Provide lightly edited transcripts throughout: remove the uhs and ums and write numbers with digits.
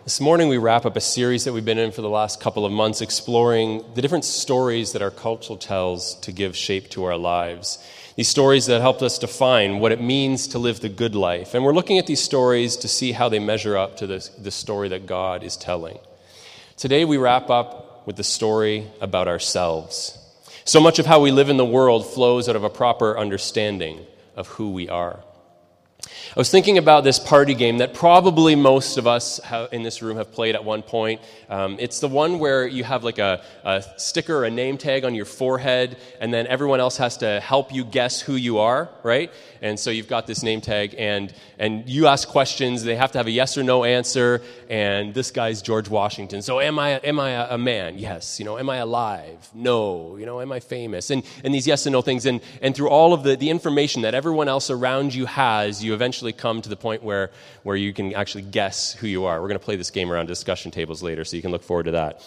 This morning we wrap up a series that we've been in for the last couple of months, exploring the different stories that our culture tells to give shape to our lives. These stories that help us define what it means to live the good life. And we're looking at these stories to see how they measure up to the story that God is telling. Today we wrap up with the story about ourselves. So much of how we live in the world flows out of a proper understanding of who we are. I was thinking about this party game that probably most of us in this room have played at one point. It's the one where you have like a sticker, a name tag on your forehead, and then everyone else has to help you guess who you are, right? And so you've got this name tag, and you ask questions. They have to have a yes or no answer, and this guy's George Washington. So am I a man? Yes. Am I alive? No. Am I famous? And these yes and no things. And through all of the information that everyone else around you has, you eventually come to the point where you can actually guess who you are. We're going to play this game around discussion tables later, so you can look forward to that.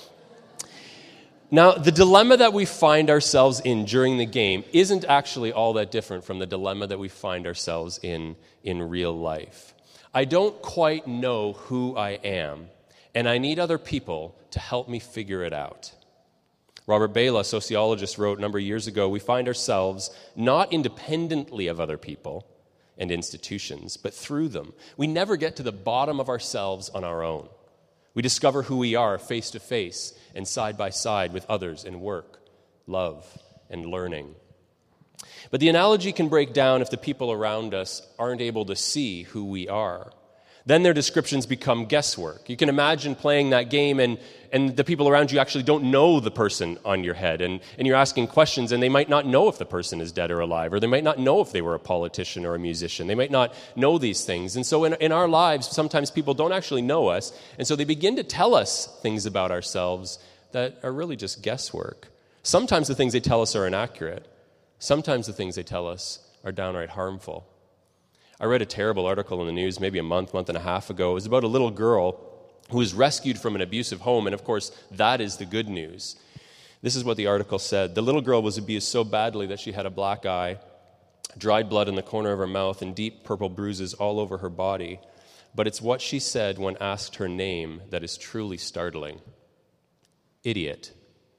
Now, the dilemma that we find ourselves in during the game isn't actually all that different from the dilemma that we find ourselves in real life. I don't quite know who I am, and I need other people to help me figure it out. Robert Bela, a sociologist, wrote a number of years ago, we find ourselves not independently of other people and institutions, but through them. We never get to the bottom of ourselves on our own. We discover who we are face to face and side by side with others in work, love, and learning. But the analogy can break down if the people around us aren't able to see who we are. Then their descriptions become guesswork. You can imagine playing that game and the people around you actually don't know the person on your head, and you're asking questions, and they might not know if the person is dead or alive, or they might not know if they were a politician or a musician. They might not know these things. And so in our lives, sometimes people don't actually know us, and so they begin to tell us things about ourselves that are really just guesswork. Sometimes the things they tell us are inaccurate. Sometimes the things they tell us are downright harmful. I read a terrible article in the news maybe a month and a half ago. It was about a little girl who was rescued from an abusive home, and of course, that is the good news. This is what the article said. The little girl was abused so badly that she had a black eye, dried blood in the corner of her mouth, and deep purple bruises all over her body. But it's what she said when asked her name that is truly startling. Idiot.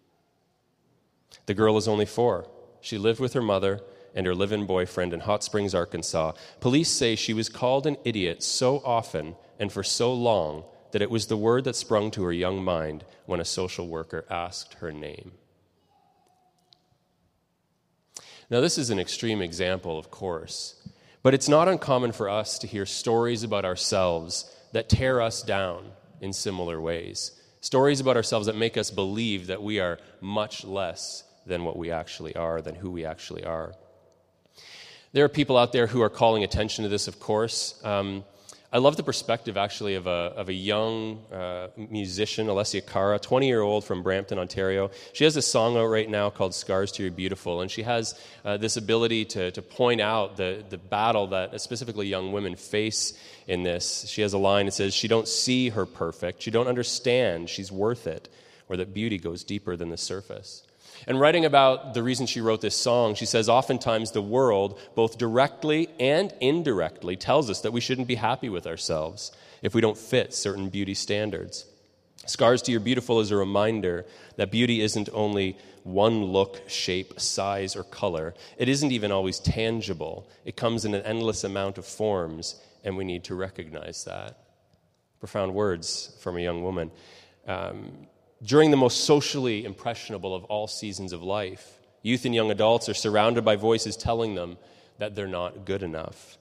The girl is only 4. She lived with her mother and her live-in boyfriend in Hot Springs, Arkansas. Police say she was called an idiot so often and for so long that it was the word that sprung to her young mind when a social worker asked her name. Now, this is an extreme example, of course, but it's not uncommon for us to hear stories about ourselves that tear us down in similar ways. Stories about ourselves that make us believe that we are much less than what we actually are, than who we actually are. There are people out there who are calling attention to this, of course. I love the perspective, actually, of a young musician, Alessia Cara, 20-year-old from Brampton, Ontario. She has a song out right now called Scars to Your Beautiful, and she has this ability to point out the battle that specifically young women face in this. She has a line that says, she don't see her perfect, she don't understand she's worth it, or that beauty goes deeper than the surface. And writing about the reason she wrote this song, she says, oftentimes the world, both directly and indirectly, tells us that we shouldn't be happy with ourselves if we don't fit certain beauty standards. Scars to Your Beautiful is a reminder that beauty isn't only one look, shape, size, or color. It isn't even always tangible. It comes in an endless amount of forms, and we need to recognize that. Profound words from a young woman. During the most socially impressionable of all seasons of life, youth and young adults are surrounded by voices telling them that they're not good enough.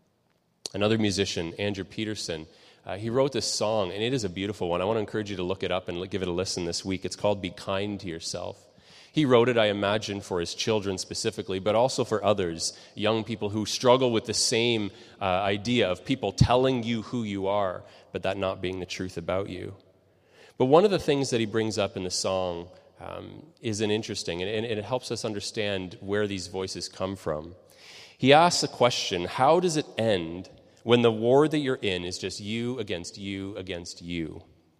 Another musician, Andrew Peterson, he wrote this song, and it is a beautiful one. I want to encourage you to look it up and give it a listen this week. It's called Be Kind to Yourself. He wrote it, I imagine, for his children specifically, but also for others, young people who struggle with the same idea of people telling you who you are, but that not being the truth about you. But one of the things that he brings up in the song is interesting, and it helps us understand where these voices come from. He asks the question, how does it end when the war that you're in is just you against you against you?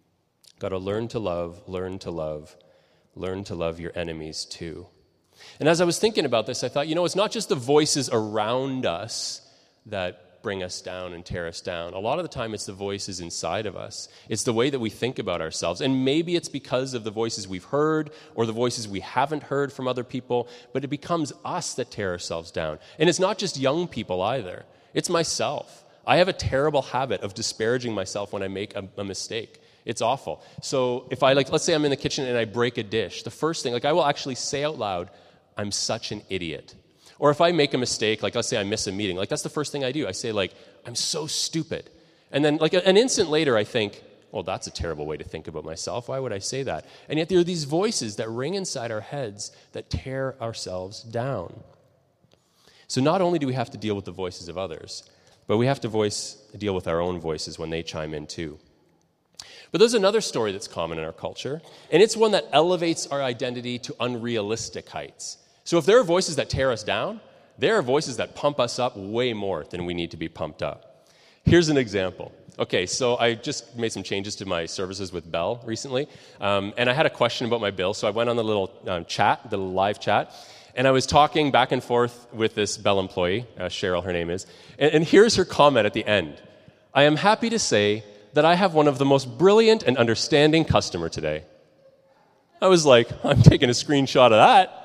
Got to learn to love, learn to love, learn to love your enemies too. And as I was thinking about this, I thought, it's not just the voices around us that bring us down and tear us down. A lot of the time, it's the voices inside of us. It's the way that we think about ourselves. And maybe it's because of the voices we've heard or the voices we haven't heard from other people, but it becomes us that tear ourselves down. And it's not just young people either. It's myself. I have a terrible habit of disparaging myself when I make a mistake. It's awful. So if let's say I'm in the kitchen and I break a dish, the first thing, I will actually say out loud, I'm such an idiot. Or if I make a mistake, let's say I miss a meeting, that's the first thing I do. I say, I'm so stupid. And then, an instant later, I think, well, that's a terrible way to think about myself. Why would I say that? And yet there are these voices that ring inside our heads that tear ourselves down. So not only do we have to deal with the voices of others, but we have to deal with our own voices when they chime in too. But there's another story that's common in our culture, and it's one that elevates our identity to unrealistic heights. So if there are voices that tear us down, there are voices that pump us up way more than we need to be pumped up. Here's an example. Okay, so I just made some changes to my services with Bell recently, and I had a question about my bill, so I went on the little chat, the live chat, and I was talking back and forth with this Bell employee, Cheryl, her name is, and here's her comment at the end. I am happy to say that I have one of the most brilliant and understanding customer today. I was like, I'm taking a screenshot of that.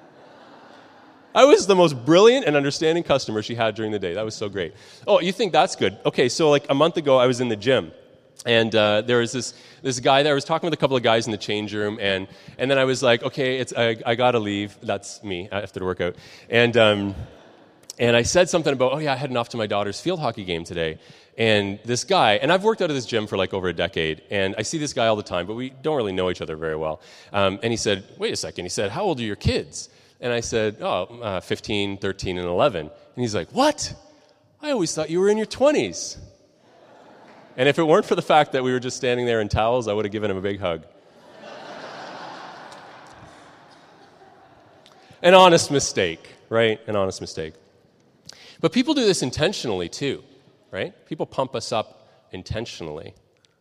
I was the most brilliant and understanding customer she had during the day. That was so great. Oh, you think that's good? Okay, so a month ago, I was in the gym. And there was this guy there. I was talking with a couple of guys in the change room. And then I was like, okay, I got to leave. That's me after the workout. And I said something about, I'm heading off to my daughter's field hockey game today. And this guy, and I've worked out of this gym for over a decade. And I see this guy all the time, but we don't really know each other very well. And he said, wait a second. He said, how old are your kids? And I said, 15, 13, and 11. And he's like, what? I always thought you were in your 20s. And if it weren't for the fact that we were just standing there in towels, I would have given him a big hug. An honest mistake, right? An honest mistake. But people do this intentionally too, right? People pump us up intentionally.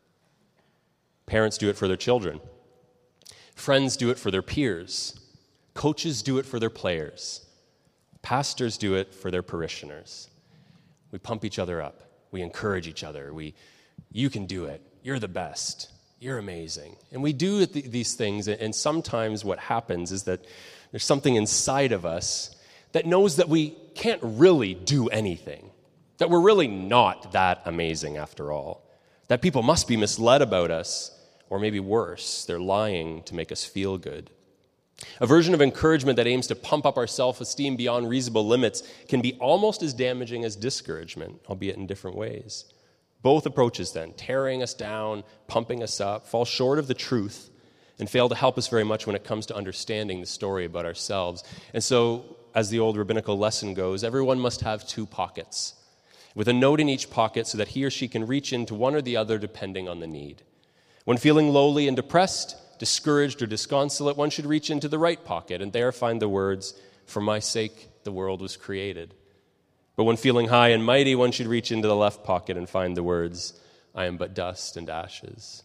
Parents do it for their children. Friends do it for their peers. Coaches do it for their players. Pastors do it for their parishioners. We pump each other up. We encourage each other. You can do it. You're the best. You're amazing. And we do these things, and sometimes what happens is that there's something inside of us that knows that we can't really do anything, that we're really not that amazing after all, that people must be misled about us, or maybe worse, they're lying to make us feel good. A version of encouragement that aims to pump up our self-esteem beyond reasonable limits can be almost as damaging as discouragement, albeit in different ways. Both approaches then, tearing us down, pumping us up, fall short of the truth and fail to help us very much when it comes to understanding the story about ourselves. And so, as the old rabbinical lesson goes, everyone must have two pockets, with a note in each pocket so that he or she can reach into one or the other depending on the need. When feeling lowly and depressed, discouraged or disconsolate, one should reach into the right pocket and there find the words, "For my sake the world was created." But when feeling high and mighty, one should reach into the left pocket and find the words, "I am but dust and ashes."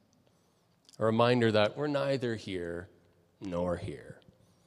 A reminder that we're neither here nor here.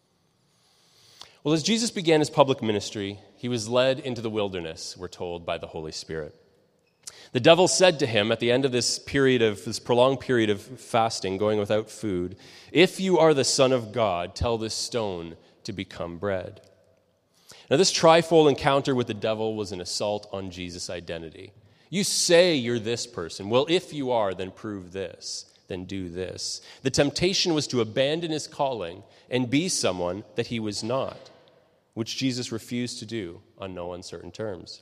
Well, as Jesus began his public ministry, he was led into the wilderness, we're told, by the Holy Spirit. The devil said to him at the end of this prolonged period of fasting, going without food, "If you are the Son of God, tell this stone to become bread." Now, this trifold encounter with the devil was an assault on Jesus' identity. You say you're this person. Well, if you are, then prove this, then do this. The temptation was to abandon his calling and be someone that he was not, which Jesus refused to do on no uncertain terms.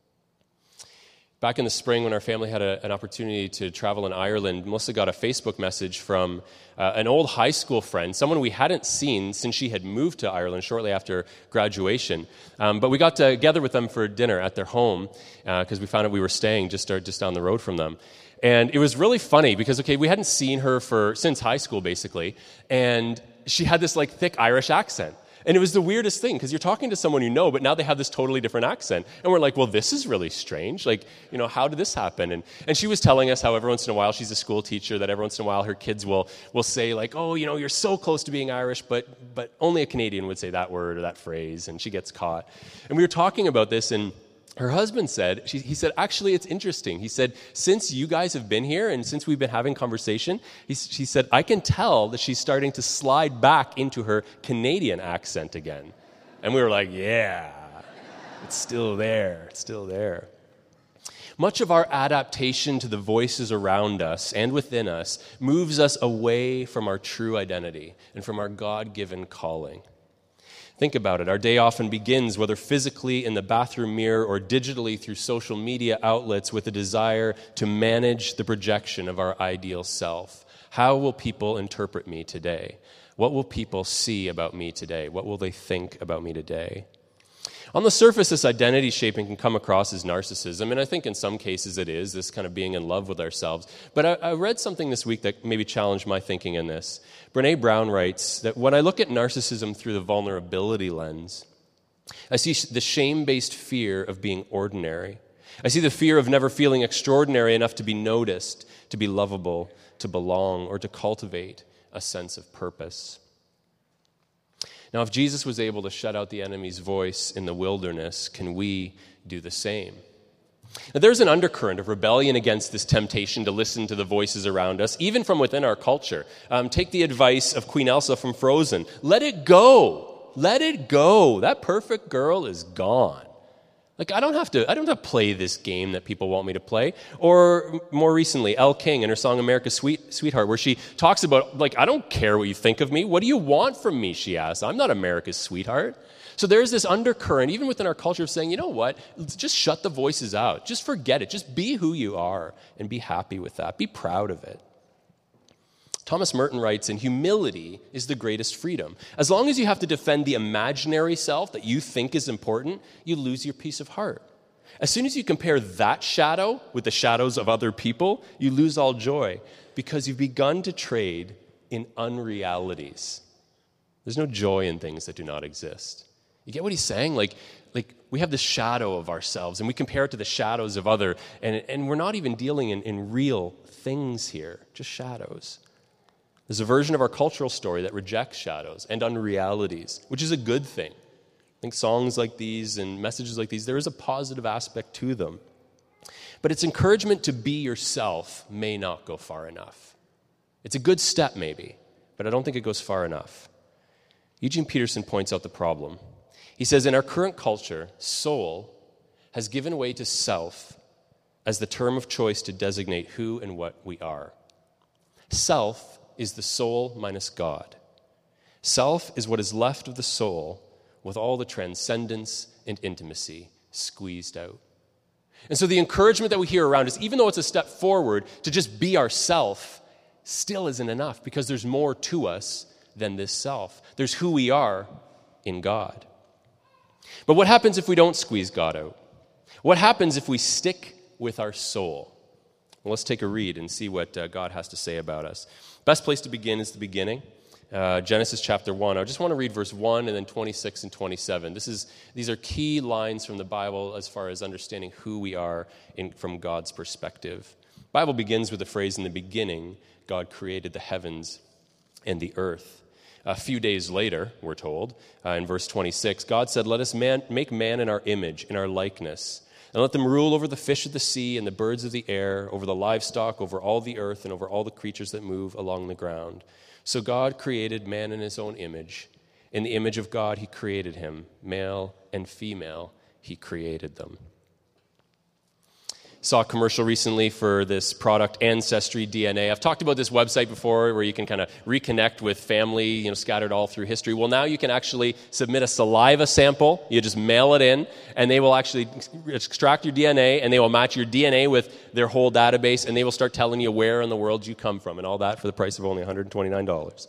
Back in the spring, when our family had an opportunity to travel in Ireland, Melissa got a Facebook message from an old high school friend, someone we hadn't seen since she had moved to Ireland shortly after graduation. But we got together with them for dinner at their home because we found out we were staying just down the road from them. And it was really funny because, we hadn't seen her since high school, basically, and she had this thick Irish accent. And it was the weirdest thing, because you're talking to someone you know, but now they have this totally different accent. And we're like, well, this is really strange. How did this happen? And she was telling us how every once in a while, she's a school teacher, that every once in a while her kids will say, you're so close to being Irish, but only a Canadian would say that word or that phrase, and she gets caught. And we were talking about this, and Her husband said, he said, actually, it's interesting. He said, since you guys have been here and since we've been having conversation, she said, I can tell that she's starting to slide back into her Canadian accent again. And we were like, yeah, it's still there. It's still there. Much of our adaptation to the voices around us and within us moves us away from our true identity and from our God-given calling. Think about it. Our day often begins, whether physically in the bathroom mirror or digitally through social media outlets, with a desire to manage the projection of our ideal self. How will people interpret me today? What will people see about me today? What will they think about me today? On the surface, this identity shaping can come across as narcissism, and I think in some cases it is, this kind of being in love with ourselves. But I read something this week that maybe challenged my thinking in this. Brene Brown writes that when I look at narcissism through the vulnerability lens, I see the shame-based fear of being ordinary. I see the fear of never feeling extraordinary enough to be noticed, to be lovable, to belong, or to cultivate a sense of purpose. Now, if Jesus was able to shut out the enemy's voice in the wilderness, can we do the same? Now, there's an undercurrent of rebellion against this temptation to listen to the voices around us, even from within our culture. Take the advice of Queen Elsa from Frozen. Let it go. Let it go. That perfect girl is gone. Like, I don't have to play this game that people want me to play. Or more recently, Elle King in her song America's Sweetheart, where she talks about, like, I don't care what you think of me. What do you want from me, she asks. I'm not America's sweetheart. So there's this undercurrent, even within our culture, of saying, you know what, just shut the voices out. Just forget it. Just be who you are and be happy with that. Be proud of it. Thomas Merton writes, and humility is the greatest freedom. As long as you have to defend the imaginary self that you think is important, you lose your peace of heart. As soon as you compare that shadow with the shadows of other people, you lose all joy because you've begun to trade in unrealities. There's no joy in things that do not exist. You get what he's saying? Like we have the shadow of ourselves and we compare it to the shadows of other, and we're not even dealing in real things here, just shadows. There's a version of our cultural story that rejects shadows and unrealities, which is a good thing. I think songs like these and messages like these, there is a positive aspect to them. But its encouragement to be yourself may not go far enough. It's a good step maybe, but I don't think it goes far enough. Eugene Peterson points out the problem. He says, in our current culture, soul has given way to self as the term of choice to designate who and what we are. Self is the soul minus God. Self is what is left of the soul with all the transcendence and intimacy squeezed out. And so the encouragement that we hear around us, even though it's a step forward to just be ourself, still isn't enough because there's more to us than this self. There's who we are in God. But what happens if we don't squeeze God out? What happens if we stick with our soul? Well, let's take a read and see what God has to say about us. Best place to begin is the beginning, Genesis chapter 1. I just want to read verse 1 and then 26 and 27. These are key lines from the Bible as far as understanding who we are from God's perspective. The Bible begins with the phrase, in the beginning, God created the heavens and the earth. A few days later, we're told, in verse 26, God said, let us make man in our image, in our likeness, and let them rule over the fish of the sea and the birds of the air, over the livestock, over all the earth, and over all the creatures that move along the ground. So God created man in his own image. In the image of God, he created him. Male and female, he created them. Saw a commercial recently for this product, Ancestry DNA. I've talked about this website before where you can kind of reconnect with family, scattered all through history. Well, now you can actually submit a saliva sample. You just mail it in, and they will actually extract your DNA, and they will match your DNA with their whole database, and they will start telling you where in the world you come from, and all that for the price of only $129.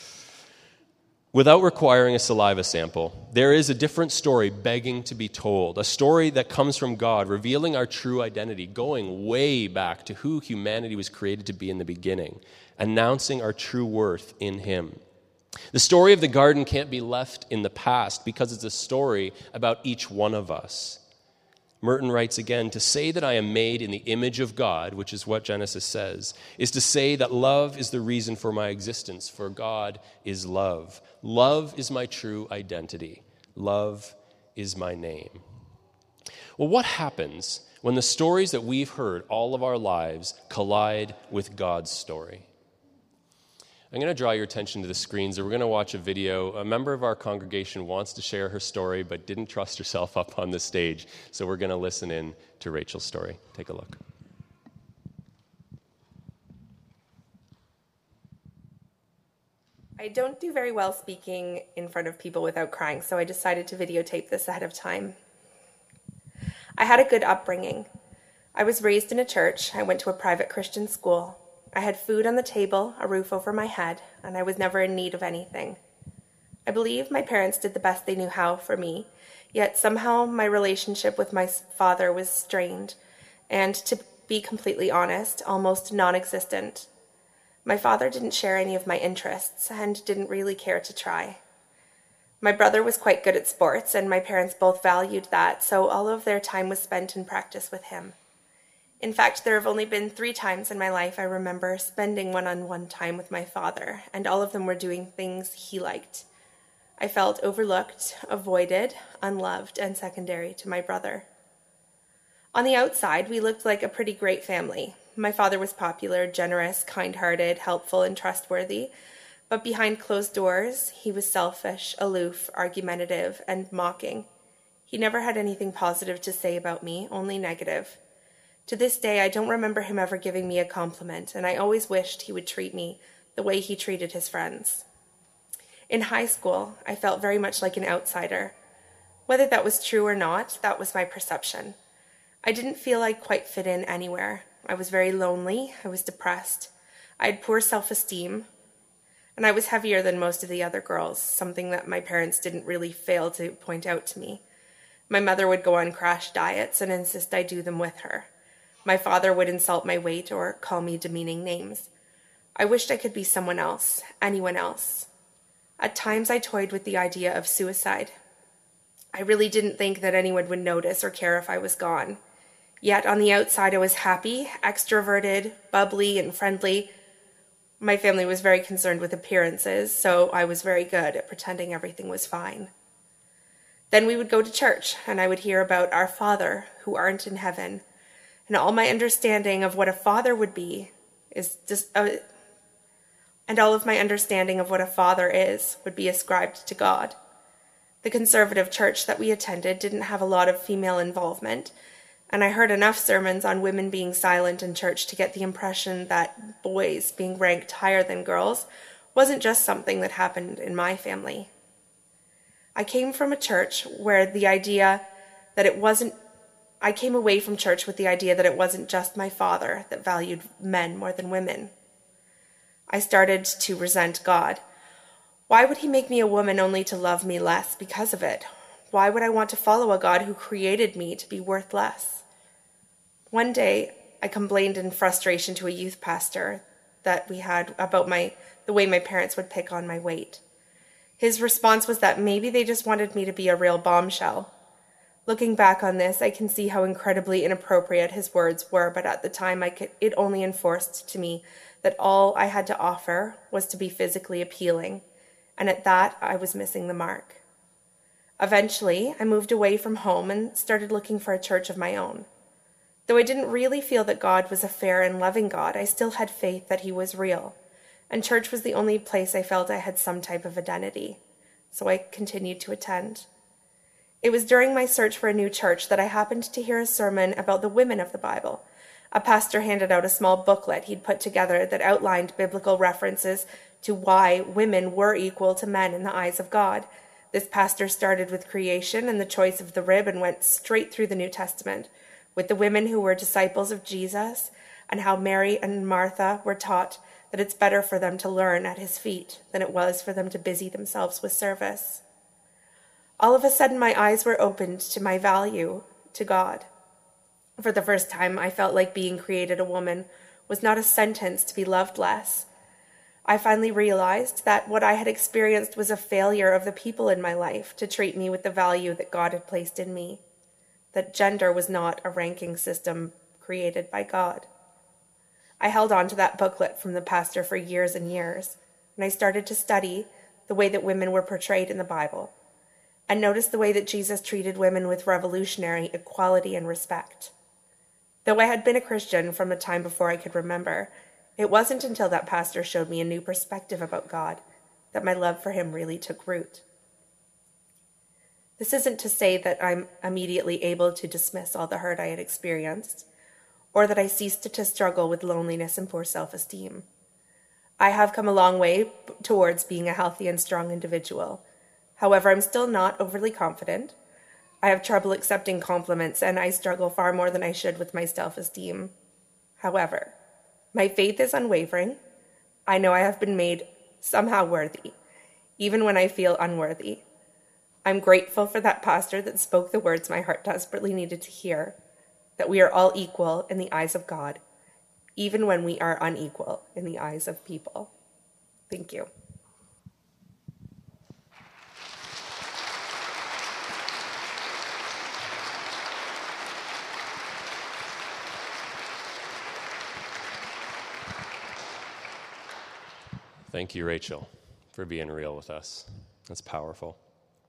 Without requiring a saliva sample, there is a different story begging to be told, a story that comes from God, revealing our true identity, going way back to who humanity was created to be in the beginning, announcing our true worth in Him. The story of the garden can't be left in the past because it's a story about each one of us. Merton writes again, to say that I am made in the image of God, which is what Genesis says, is to say that love is the reason for my existence, for God is love. Love is my true identity. Love is my name. Well, what happens when the stories that we've heard all of our lives collide with God's story? I'm going to draw your attention to the screens. We're going to watch a video. A member of our congregation wants to share her story but didn't trust herself up on the stage, so we're going to listen in to Rachel's story. Take a look. I don't do very well speaking in front of people without crying, so I decided to videotape this ahead of time. I had a good upbringing. I was raised in a church. I went to a private Christian school. I had food on the table, a roof over my head, and I was never in need of anything. I believe my parents did the best they knew how for me, yet somehow my relationship with my father was strained, and to be completely honest, almost non-existent. My father didn't share any of my interests and didn't really care to try. My brother was quite good at sports, and my parents both valued that, so all of their time was spent in practice with him. In fact, there have only been 3 times in my life I remember spending one-on-one time with my father, and all of them were doing things he liked. I felt overlooked, avoided, unloved, and secondary to my brother. On the outside, we looked like a pretty great family. My father was popular, generous, kind-hearted, helpful, and trustworthy, but behind closed doors, he was selfish, aloof, argumentative, and mocking. He never had anything positive to say about me, only negative. To this day, I don't remember him ever giving me a compliment, and I always wished he would treat me the way he treated his friends. In high school, I felt very much like an outsider. Whether that was true or not, that was my perception. I didn't feel I quite fit in anywhere. I was very lonely. I was depressed. I had poor self-esteem. And I was heavier than most of the other girls, something that my parents didn't really fail to point out to me. My mother would go on crash diets and insist I do them with her. My father would insult my weight or call me demeaning names. I wished I could be someone else, anyone else. At times I toyed with the idea of suicide. I really didn't think that anyone would notice or care if I was gone. Yet on the outside I was happy, extroverted, bubbly, and friendly. My family was very concerned with appearances, so I was very good at pretending everything was fine. Then we would go to church, and I would hear about our Father, who aren't in heaven, and all my understanding of what a father would be and all of my understanding of what a father is would be ascribed to God. The conservative church that we attended didn't have a lot of female involvement, and I heard enough sermons on women being silent in church to get the impression that boys being ranked higher than girls wasn't just something that happened in my family. I came from a church where I came away from church with the idea that it wasn't just my father that valued men more than women. I started to resent God. Why would he make me a woman only to love me less because of it? Why would I want to follow a God who created me to be worth less? One day, I complained in frustration to a youth pastor that we had about the way my parents would pick on my weight. His response was that maybe they just wanted me to be a real bombshell. Looking back on this, I can see how incredibly inappropriate his words were, but at the time it only enforced to me that all I had to offer was to be physically appealing, and at that I was missing the mark. Eventually, I moved away from home and started looking for a church of my own. Though I didn't really feel that God was a fair and loving God, I still had faith that he was real, and church was the only place I felt I had some type of identity, so I continued to attend. It was during my search for a new church that I happened to hear a sermon about the women of the Bible. A pastor handed out a small booklet he'd put together that outlined biblical references to why women were equal to men in the eyes of God. This pastor started with creation and the choice of the rib and went straight through the New Testament, with the women who were disciples of Jesus and how Mary and Martha were taught that it's better for them to learn at his feet than it was for them to busy themselves with service. All of a sudden, my eyes were opened to my value to God. For the first time, I felt like being created a woman was not a sentence to be loved less. I finally realized that what I had experienced was a failure of the people in my life to treat me with the value that God had placed in me, that gender was not a ranking system created by God. I held on to that booklet from the pastor for years and years, and I started to study the way that women were portrayed in the Bible. and noticed the way that Jesus treated women with revolutionary equality and respect. Though I had been a Christian from a time before I could remember, it wasn't until that pastor showed me a new perspective about God that my love for him really took root. This isn't to say that I'm immediately able to dismiss all the hurt I had experienced, or that I ceased to struggle with loneliness and poor self-esteem. I have come a long way towards being a healthy and strong individual. However, I'm still not overly confident. I have trouble accepting compliments, and I struggle far more than I should with my self-esteem. However, my faith is unwavering. I know I have been made somehow worthy, even when I feel unworthy. I'm grateful for that pastor that spoke the words my heart desperately needed to hear, that we are all equal in the eyes of God, even when we are unequal in the eyes of people. Thank you. Thank you, Rachel, for being real with us. That's powerful.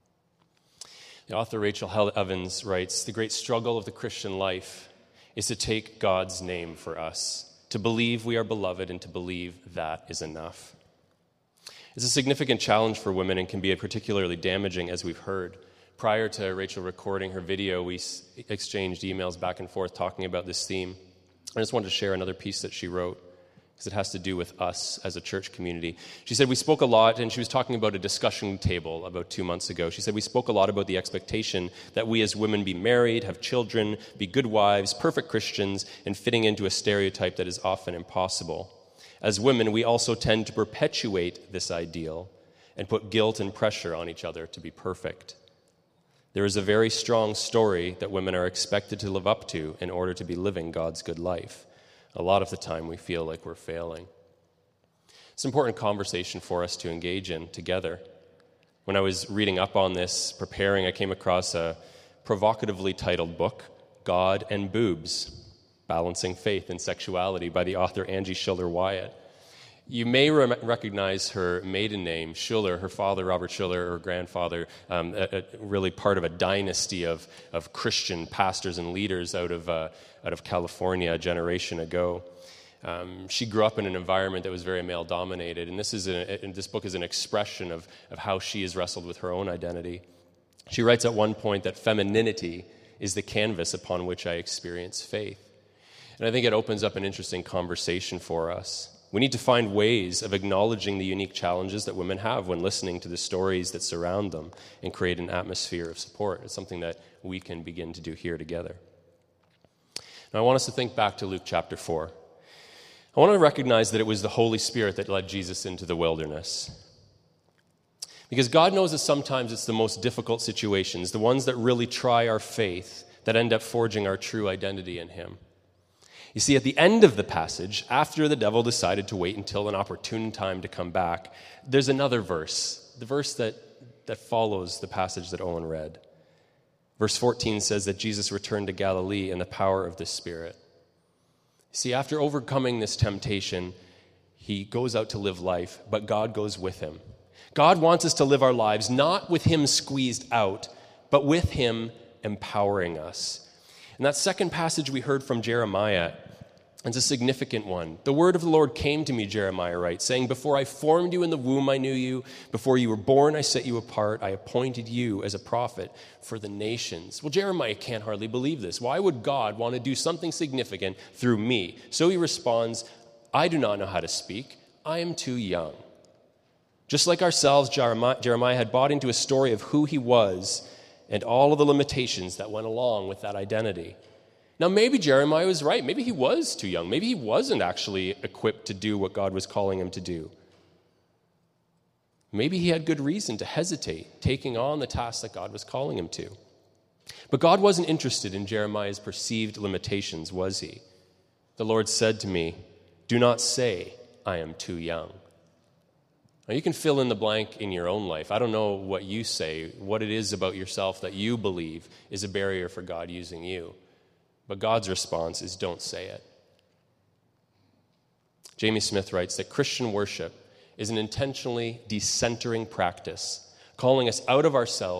The author Rachel Held Evans writes, "The great struggle of the Christian life is to take God's name for us, to believe we are beloved, and to believe that is enough." It's a significant challenge for women and can be particularly damaging, as we've heard. Prior to Rachel recording her video, we exchanged emails back and forth talking about this theme. I just wanted to share another piece that she wrote, because it has to do with us as a church community. She said, we spoke a lot, and she was talking about a discussion table about 2 months ago. She said, we spoke a lot about the expectation that we as women be married, have children, be good wives, perfect Christians, and fitting into a stereotype that is often impossible. As women, we also tend to perpetuate this ideal and put guilt and pressure on each other to be perfect. There is a very strong story that women are expected to live up to in order to be living God's good life. A lot of the time we feel like we're failing. It's an important conversation for us to engage in together. When I was reading up on this, preparing, I came across a provocatively titled book, God and Boobs, Balancing Faith and Sexuality by the author Angie Schuller Wyatt. You may recognize her maiden name, Schuller, her father, Robert Schuller, her grandfather, really part of a dynasty of Christian pastors and leaders out of California a generation ago. She grew up in an environment that was very male-dominated, and this book is an expression of how she has wrestled with her own identity. She writes at one point that femininity is the canvas upon which I experience faith. And I think it opens up an interesting conversation for us. We need to find ways of acknowledging the unique challenges that women have when listening to the stories that surround them and create an atmosphere of support. It's something that we can begin to do here together. Now, I want us to think back to Luke chapter 4. I want to recognize that it was the Holy Spirit that led Jesus into the wilderness. Because God knows that sometimes it's the most difficult situations, the ones that really try our faith, that end up forging our true identity in Him. You see, at the end of the passage, after the devil decided to wait until an opportune time to come back, there's another verse, the verse that follows the passage that Owen read. Verse 14 says that Jesus returned to Galilee in the power of the Spirit. See, after overcoming this temptation, he goes out to live life, but God goes with him. God wants us to live our lives not with him squeezed out, but with him empowering us. And that second passage we heard from Jeremiah, it's a significant one. The word of the Lord came to me, Jeremiah writes, saying, "Before I formed you in the womb, I knew you. Before you were born, I set you apart. I appointed you as a prophet for the nations." Well, Jeremiah can't hardly believe this. Why would God want to do something significant through me? So he responds, "I do not know how to speak. I am too young." Just like ourselves, Jeremiah had bought into a story of who he was and all of the limitations that went along with that identity. Now, maybe Jeremiah was right. Maybe he was too young. Maybe he wasn't actually equipped to do what God was calling him to do. Maybe he had good reason to hesitate taking on the task that God was calling him to. But God wasn't interested in Jeremiah's perceived limitations, was he? The Lord said to me, "Do not say, 'I am too young.'" Now, you can fill in the blank in your own life. I don't know what you say, what it is about yourself that you believe is a barrier for God using you. But God's response is, don't say it. Jamie Smith writes that Christian worship is an intentionally decentering practice, calling us out of ourselves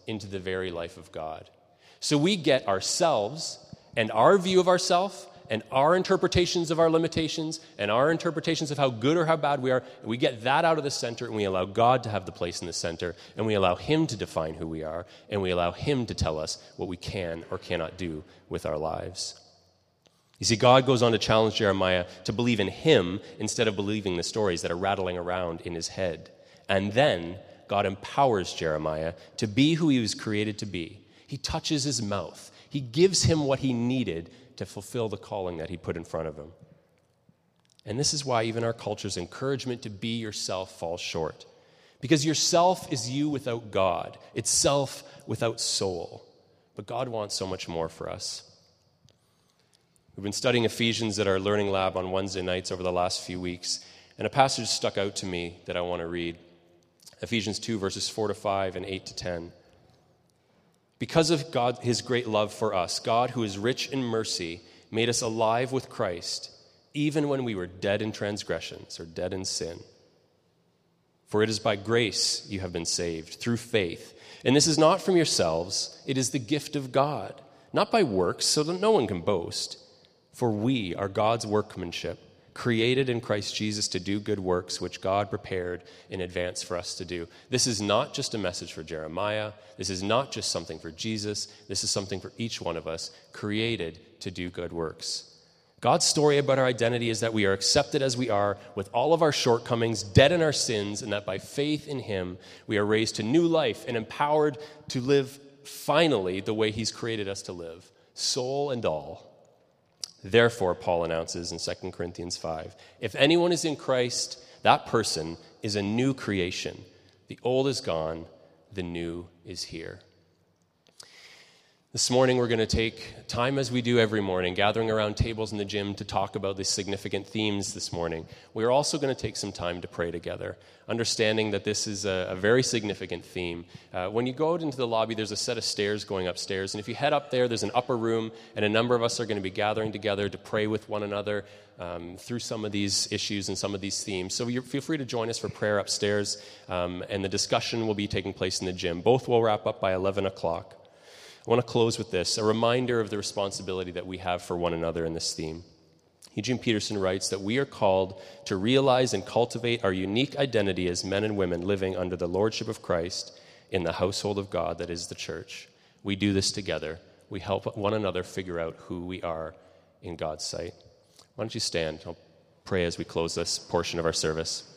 into the very life of God. So we get ourselves and our view of ourselves and our interpretations of our limitations and our interpretations of how good or how bad we are, and we get that out of the center, and we allow God to have the place in the center, and we allow him to define who we are, and we allow him to tell us what we can or cannot do with our lives. You see, God goes on to challenge Jeremiah to believe in him instead of believing the stories that are rattling around in his head. And then God empowers Jeremiah to be who he was created to be. He touches his mouth. He gives him what he needed to fulfill the calling that he put in front of him. And this is why even our culture's encouragement to be yourself falls short. Because yourself is you without God. It's self without soul. But God wants so much more for us. We've been studying Ephesians at our Learning Lab on Wednesday nights over the last few weeks, and a passage stuck out to me that I want to read. Ephesians 2, verses 4-5 and 8-10. Because of God, his great love for us, God, who is rich in mercy, made us alive with Christ, even when we were dead in transgressions or dead in sin. For it is by grace you have been saved, through faith. And this is not from yourselves, it is the gift of God, not by works, so that no one can boast. For we are God's workmanship, created in Christ Jesus to do good works, which God prepared in advance for us to do. This is not just a message for Jeremiah. This is not just something for Jesus. This is something for each one of us, created to do good works. God's story about our identity is that we are accepted as we are, with all of our shortcomings, dead in our sins, and that by faith in him, we are raised to new life and empowered to live finally the way he's created us to live, soul and all. Therefore, Paul announces in 2 Corinthians 5, if anyone is in Christ, that person is a new creation. The old is gone, the new is here. This morning, we're going to take time, as we do every morning, gathering around tables in the gym to talk about the significant themes this morning. We're also going to take some time to pray together, understanding that this is a very significant theme. When you go out into the lobby, there's a set of stairs going upstairs, and if you head up there, there's an upper room, and a number of us are going to be gathering together to pray with one another through some of these issues and some of these themes. So feel free to join us for prayer upstairs, and the discussion will be taking place in the gym. Both will wrap up by 11 o'clock. I want to close with this, a reminder of the responsibility that we have for one another in this theme. Eugene Peterson writes that we are called to realize and cultivate our unique identity as men and women living under the lordship of Christ in the household of God that is the church. We do this together. We help one another figure out who we are in God's sight. Why don't you stand? I'll pray as we close this portion of our service.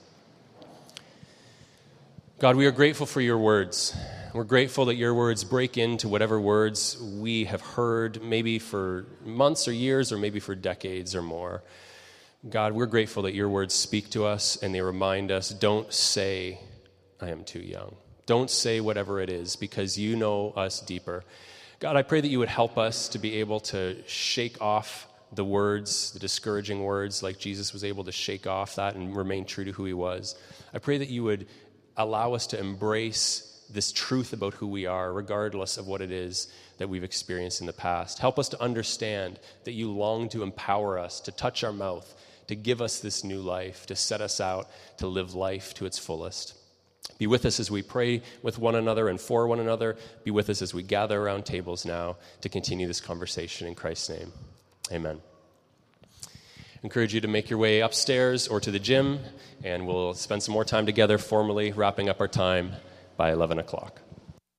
God, we are grateful for your words. We're grateful that your words break into whatever words we have heard, maybe for months or years, or maybe for decades or more. God, we're grateful that your words speak to us and they remind us, don't say, I am too young. Don't say whatever it is, because you know us deeper. God, I pray that you would help us to be able to shake off the words, the discouraging words, like Jesus was able to shake off that and remain true to who he was. I pray that you would allow us to embrace this truth about who we are, regardless of what it is that we've experienced in the past. Help us to understand that you long to empower us, to touch our mouth, to give us this new life, to set us out to live life to its fullest. Be with us as we pray with one another and for one another. Be with us as we gather around tables now to continue this conversation in Christ's name. Amen. I encourage you to make your way upstairs or to the gym, and we'll spend some more time together formally wrapping up our time by 11 o'clock.